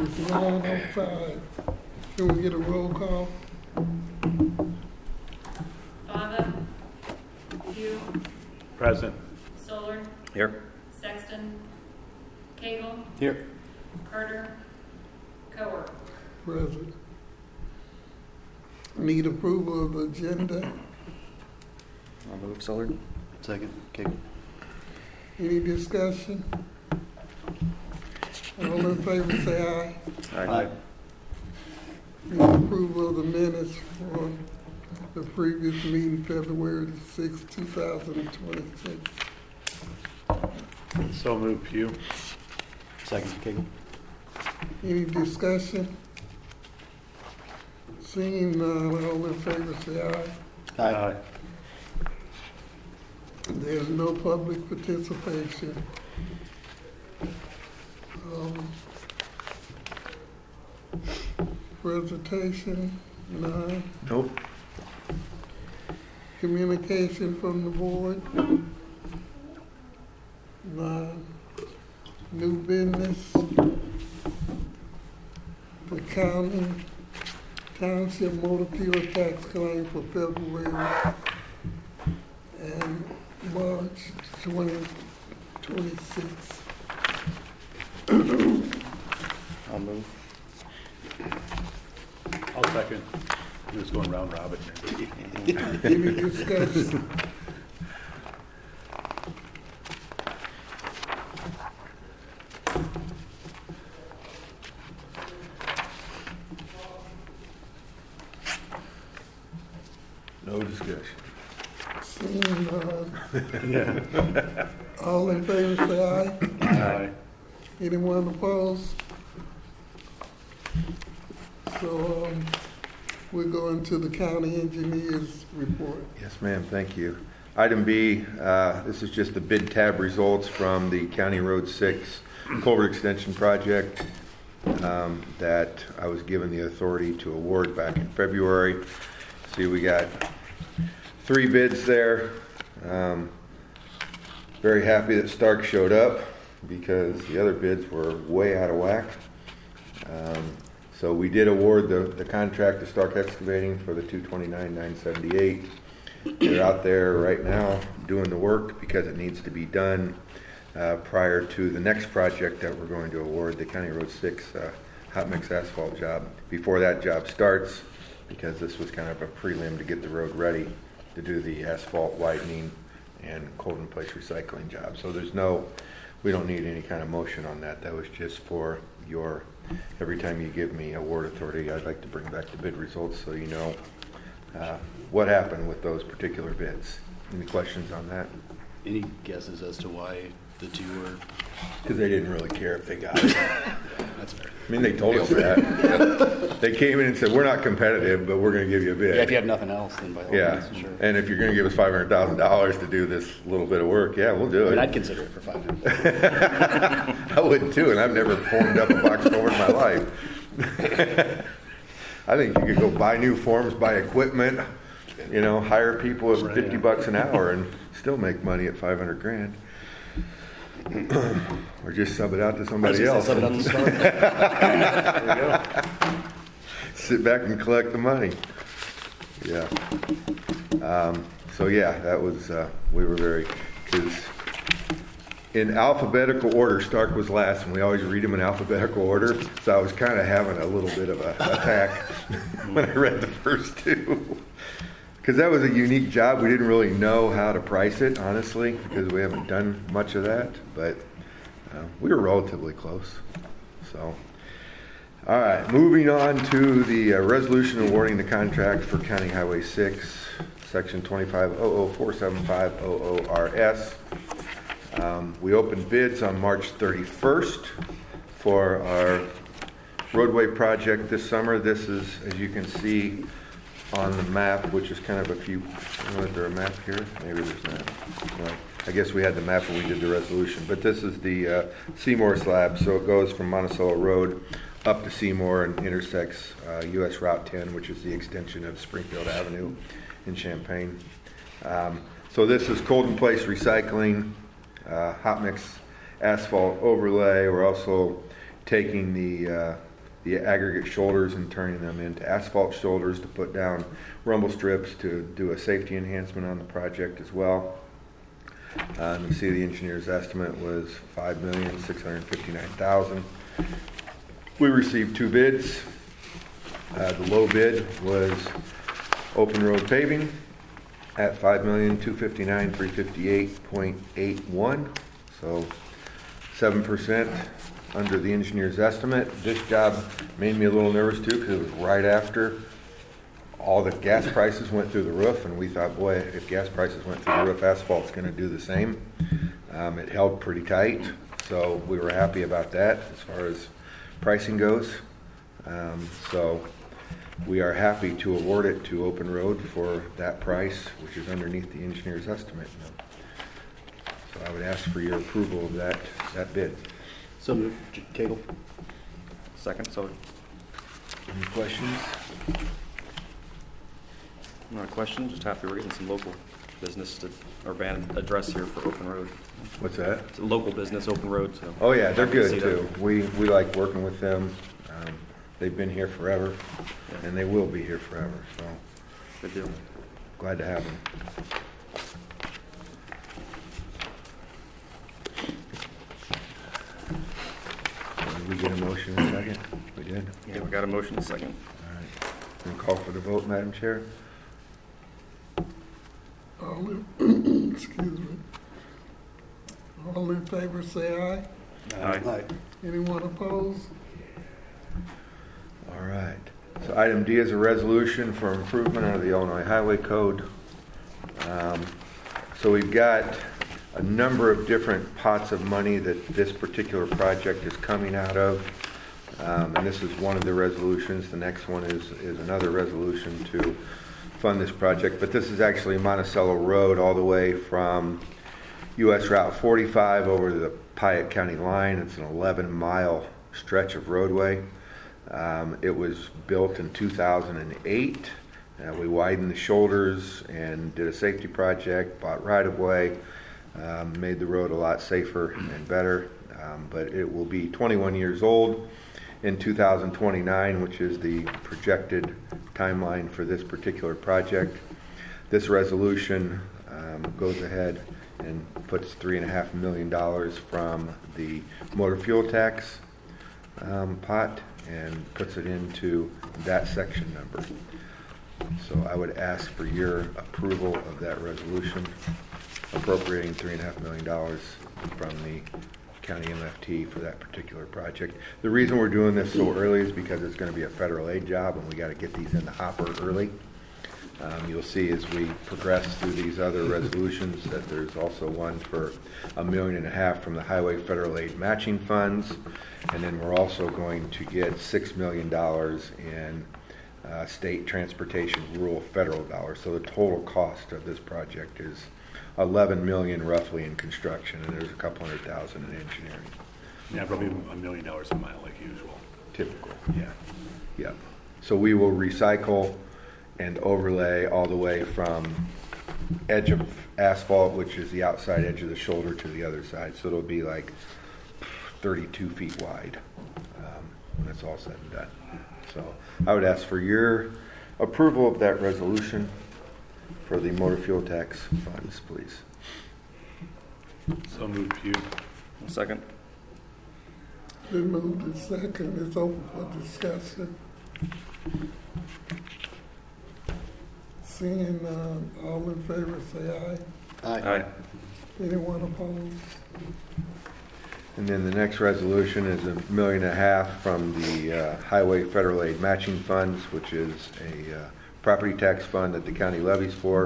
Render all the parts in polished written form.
It's 9:05. Can we get a roll call? Fava, Pugh, Present. Solar, Here. Sexton, Cagle, Here. Carter, Coer. Present. Need approval of the agenda. I'll move Solar. Second. Cable. Any discussion? All in favor say aye. Aye. Need approval of the minutes from the previous meeting, February 6, 2026. So moved, Pugh. Second. Cable. Any discussion? Seeing none, all in favor say aye. Aye. There's no public participation. Presentation, none. Nope. Communication from the board, none. New business, the county township motor fuel tax claim for February and March 2026. I'll move. I'll second. He was going round robin here. Any discussion? No discussion. Seeing none, Yeah. all in favor say aye. Aye. Anyone opposed? So, we're going to the county engineer's report. Yes, ma'am, thank you. Item B, this is just the bid tab results from the County Road 6 culvert extension project that I was given the authority to award back in February. See, we got 3 bids there. Very happy that Stark showed up because the other bids were way out of whack. So we did award the contract to Stark Excavating for the $229,978. They're out there right now doing the work because it needs to be done prior to the next project that we're going to award, the County Road 6 hot mix asphalt job. Before that job starts, because this was kind of a prelim to get the road ready to do the asphalt widening and cold in place recycling job. So we don't need any kind of motion on that. That was just for every time you give me award authority, I'd like to bring back the bid results so you know what happened with those particular bids. Any questions on that? Any guesses as to why the two were? Because they didn't really care if they got it. That's fair. I mean, they told us that. They came in and said, we're not competitive, but we're going to give you a bid. Yeah, if you have nothing else, then by all Yeah, means, sure. and if you're going to give us $500,000 to do this little bit of work, yeah, we'll do I mean, it. I'd consider it for $500. I would too, and I've never formed up a box culvert in my life. I think you could go buy new forms, buy equipment, hire people at $50 an hour and still make money at $500,000. Or just sub it out to somebody else. Sub it out to Stark. There you go. Sit back and collect the money. Yeah. So yeah, that was, we were very, because in alphabetical order, Stark was last, and we always read them in alphabetical order, so I was kind of having a little bit of an attack when I read the first two. Because that was a unique job. We didn't really know how to price it, honestly, because we haven't done much of that, but we were relatively close. So, all right, moving on to the resolution awarding the contract for County Highway 6, Section 25004750OORS. We opened bids on March 31st for our roadway project this summer. This is, as you can see on the map, which is kind of a few, is there a map here? Maybe there's not. Well, I guess we had the map when we did the resolution, but this is the Seymour slab, so it goes from Monticello Road up to Seymour and intersects US Route 10, which is the extension of Springfield Avenue in Champaign. So this is cold in place recycling, hot mix asphalt overlay. We're also taking the the aggregate shoulders and turning them into asphalt shoulders to put down rumble strips to do a safety enhancement on the project as well. You see the engineer's estimate was $5,659,000. We received 2 bids. The low bid was Open Road Paving at $5,259,358.81, so 7% under the engineer's estimate. This job made me a little nervous too because it was right after all the gas prices went through the roof, and we thought, boy, if gas prices went through the roof, asphalt's going to do the same. It held pretty tight, so we were happy about that as far as pricing goes. So we are happy to award it to Open Road for that price, which is underneath the engineer's estimate. So I would ask for your approval of that bid. So moved. Cagle. Second, Sullivan. Any questions? Not a question, just happy we're getting some local business to, or band address here for Open Road. What's that? It's a local business, Open Road, so. Oh yeah, they're happy to good see too. that. We like working with them. They've been here forever, Yeah. and they will be here forever. So Good deal. glad to have them. Did we get a motion in a second? We did? Yeah, we got a motion, second. All right. Can we call for the vote, Madam Chair? All in, excuse me. All in favor, say aye. Aye. Anyone opposed? All right. So item D is a resolution for improvement under the Illinois Highway Code. So we've got a number of different pots of money that this particular project is coming out of. And this is one of the resolutions. The next one is another resolution to fund this project. But this is actually Monticello Road all the way from US Route 45 over to the Piatt County line. It's an 11-mile stretch of roadway. It was built in 2008. We widened the shoulders and did a safety project, bought right-of-way, made the road a lot safer and better. But it will be 21 years old in 2029, which is the projected timeline for this particular project. This resolution goes ahead and puts $3.5 million from the motor fuel tax pot and puts it into that section number. So I would ask for your approval of that resolution appropriating $3.5 million from the county MFT for that particular project. The reason we're doing this so early is because it's going to be a federal aid job and we got to get these in the hopper early. You'll see as we progress through these other resolutions that there's also one for $1.5 million from the Highway Federal Aid Matching Funds, and then we're also going to get $6 million in state transportation rural federal dollars. So the total cost of this project is $11 million roughly in construction, and there's a couple $100,000 in engineering. Yeah, probably $1 million a mile like usual. Typical. Yeah. Yep. So we will recycle and overlay all the way from edge of asphalt, which is the outside edge of the shoulder, to the other side. So it'll be like 32 feet wide when it's all said and done. So I would ask for your approval of that resolution for the motor fuel tax funds, please. So moved, Pugh. Second. Been moved and second. It's open for discussion. Seeing none, all in favor, say aye. Aye. Anyone opposed? And then the next resolution is $1.5 million from the Highway Federal Aid Matching Funds, which is a property tax fund that the county levies for,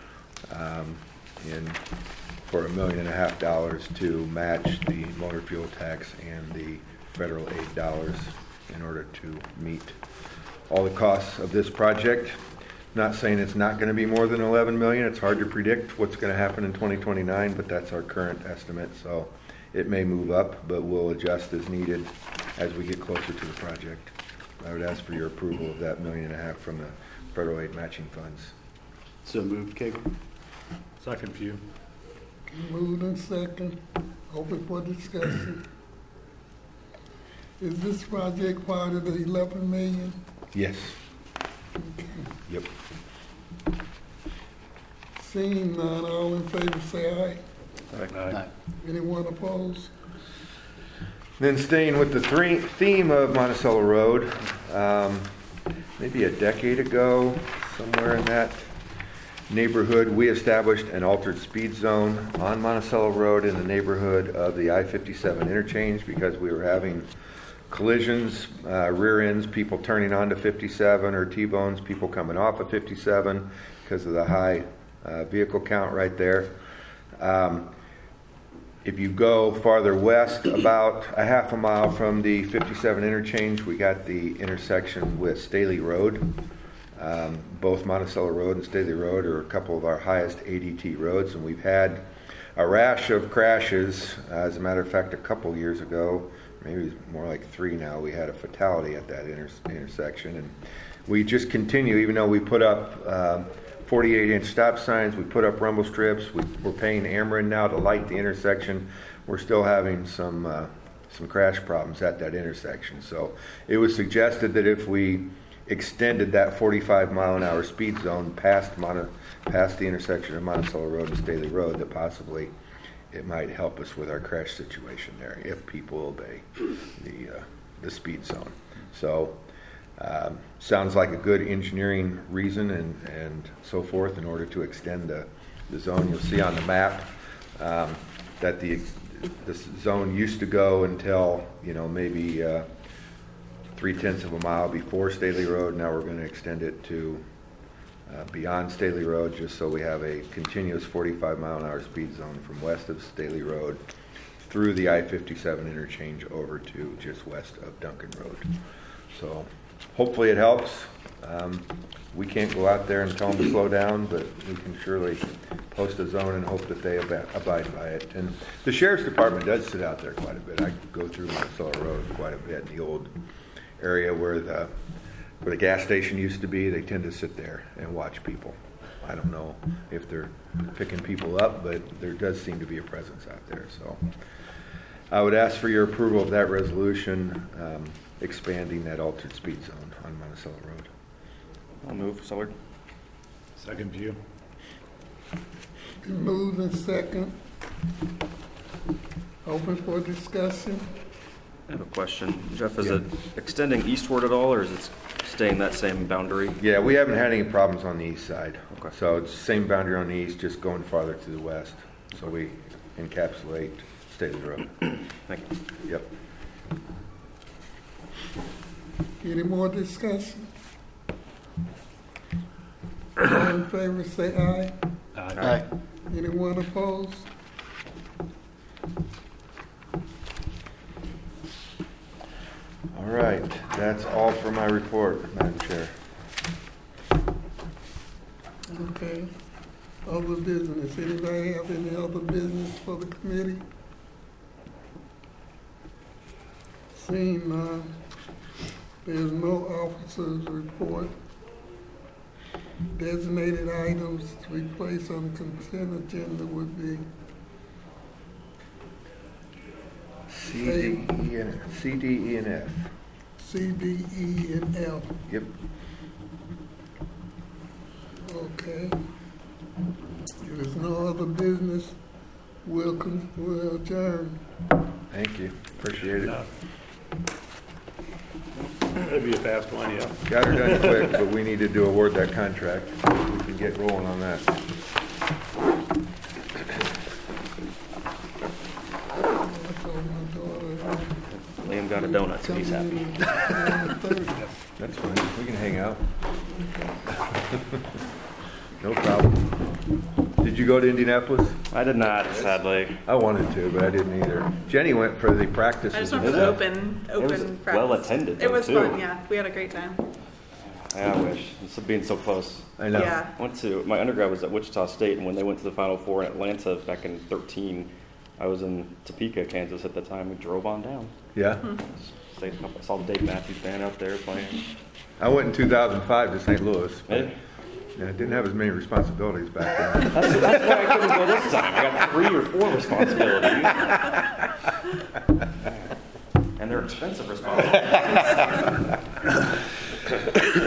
and for $1.5 million to match the motor fuel tax and the federal aid dollars in order to meet all the costs of this project. Not saying it's not going to be more than 11 million. It's hard to predict what's going to happen in 2029, but that's our current estimate. So it may move up, but we'll adjust as needed as we get closer to the project. I would ask for your approval of that $1.5 million from the federal aid matching funds. So moved, Cagle. Second, Pugh. Moved and second. Open for discussion. Is this project part of the 11 million? Yes. Yep. Seeing none, all in favor say aye. Aye. Anyone opposed? Then staying with the theme of Monticello Road, maybe a decade ago, somewhere in that neighborhood, we established an altered speed zone on Monticello Road in the neighborhood of the I-57 interchange because we were having collisions, rear ends, people turning onto 57 or T-bones, people coming off of 57 because of the high vehicle count right there. If you go farther west, about a half a mile from the 57 interchange, we got the intersection with Staley Road. Both Monticello Road and Staley Road are a couple of our highest ADT roads, and we've had a rash of crashes. As a matter of fact, a couple years ago, maybe more like 3 now, we had a fatality at that intersection. And we just continue, even though we put up 48-inch stop signs, we put up rumble strips, we're paying Ameren now to light the intersection. We're still having some crash problems at that intersection. So it was suggested that if we extended that 45-mile-an-hour speed zone past the intersection of Monticello Road and Staley Road, that possibly it might help us with our crash situation there if people obey the speed zone. So sounds like a good engineering reason and so forth in order to extend the zone. You'll see on the map that the zone used to go until maybe 0.3 of a mile before Staley Road. Now we're going to extend it to beyond Staley Road, just so we have a continuous 45-mile-an-hour speed zone from west of Staley Road through the I-57 interchange over to just west of Duncan Road. So hopefully it helps. We can't go out there and tell them to slow down, but we can surely post a zone and hope that they abide by it. And the Sheriff's Department does sit out there quite a bit. I go through Monticello Road quite a bit in the old area where the gas station used to be. They tend to sit there and watch people. I don't know if they're picking people up, but there does seem to be a presence out there. So I would ask for your approval of that resolution expanding that altered speed zone on Monticello Road. I'll move. Solar. Second view. Moved and second. Open for discussion. I have a question. Jeff, is it extending eastward at all, or is it staying that same boundary? Yeah, we haven't had any problems on the east side. Okay. So it's the same boundary on the east, just going farther to the west. So we encapsulate Staley Road. Thank you. Yep. Any more discussion? All in favor say aye. Aye. Anyone opposed? All right, that's all for my report, Madam Chair. Okay. Other business. Anybody have any other business for the committee? Seeing none, there's no officers' report. Designated items to be placed on the consent agenda would be C, D, E, and F. C, D, E, and F. Yep. Okay. If there's no other business, we'll adjourn. Thank you. Appreciate it. That'd be a fast one, yeah. Got her done quick, but we need to award that contract. We can get rolling on that. Liam got a donut, so he's happy. That's fine. We can hang out. No problem. Did you go to Indianapolis? I did not, sadly. I wanted to, but I didn't either. Jenny went for the practices. I just went for and the stuff. open was practice. well attended, It was too. fun, yeah. We had a great time. I wish. It's being so close. I know. Yeah. My undergrad was at Wichita State, and when they went to the Final Four in Atlanta back in 2013, I was in Topeka, Kansas at the time. We drove on down. Yeah? Stayed a couple, saw the Dave Matthews Band out there playing. I went in 2005 to St. Louis. Hey, And I didn't have as many responsibilities back then. that's why I couldn't go this time. I got 3 or 4 responsibilities. And and they're expensive responsibilities.